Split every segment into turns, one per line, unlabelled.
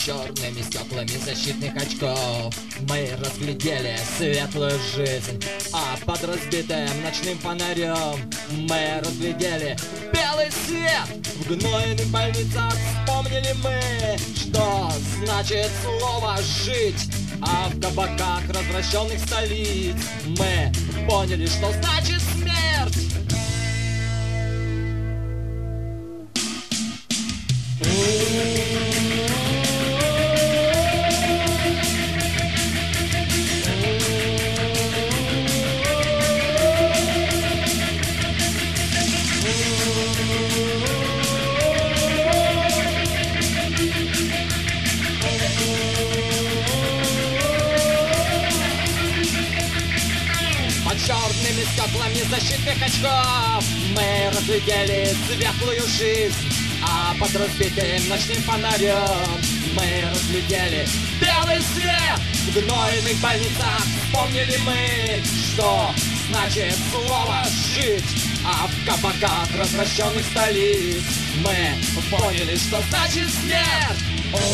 черными стеклами защитных очков мы разглядели светлую жизнь, а под разбитым ночным фонарем мы разглядели белый свет. В гнойных больницах вспомнили мы, что значит слово «жить», а в кабаках развращенных столиц мы поняли, что значит смерть. Под черными стеклами защитных очков мы разглядели светлую жизнь, а под разбитым ночным фонарем мы разглядели белый свет. В гнойных больницах вспомнили мы, что значит слово «жить», а в кабаках развращенных столиц мы поняли, что значит смерть.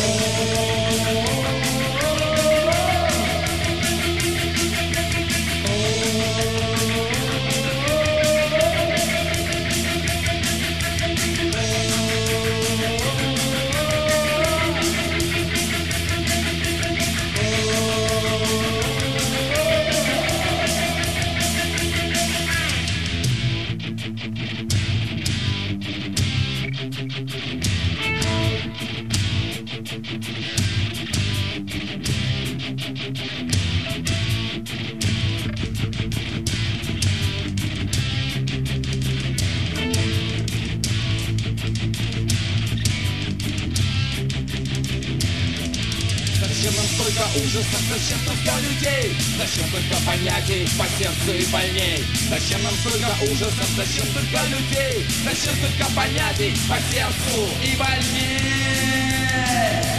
Зачем нам столько ужасов, зачем столько людей, зачем столько понятий по сердцу и больней? Зачем нам столько ужасов, зачем столько людей, зачем столько понятий по сердцу и больней?